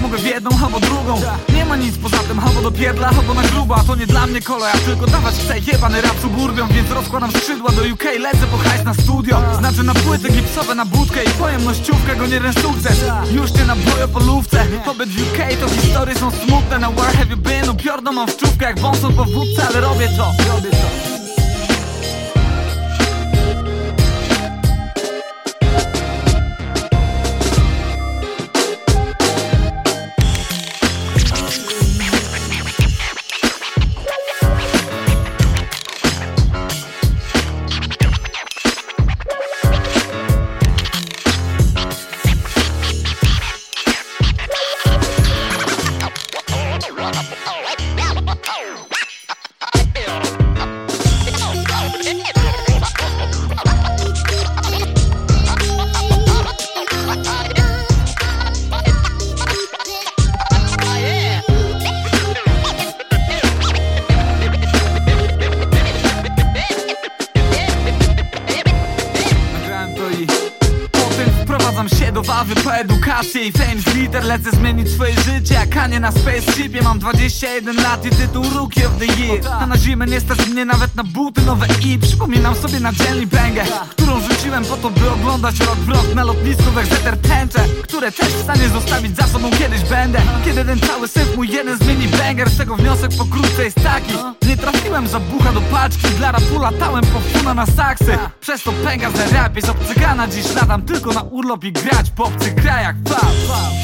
mogę w jedną albo drugą. Nie ma nic poza tym, albo do pierdla, albo na grubo. A to nie dla mnie kolej, ja tylko dawać chcę jebany rap suburbią. Więc rozkładam skrzydła do UK, lecę po hajs na studio. Znaczy na płyty gipsowe, na budkę i pojemnościówkę, go nie sukces. Już nie nabroję po lówce. Pobyt w UK to historie są smutne. Na where have you been? Upiorną mam w czówkę jak wąsą po wódce, ale robię to. Wprowadzam się do Wawy po edukację i fame z liter. Lecę zmienić swoje życie jak Kanye na spaceshipie. Mam 21 lat i tytuł Rookie of the Year. A na zimę nie stać mnie nawet na buty nowe i przypominam sobie na dzielni bangę, którą rzuciłem po to, by oglądać rok w rok na lotnisku w Exeter tęcze, które też w stanie zostawić za sobą kiedyś będę. Kiedy ten cały syf mój jeden zmieni banger, z tego wniosek pokrótce jest taki: nie trafiłem za bucha do paczki, dla rapu latałem po funa na saksy. Przez to pęga za rap jest obcygana, dziś latam tylko na urlop i grać po obcych krajach.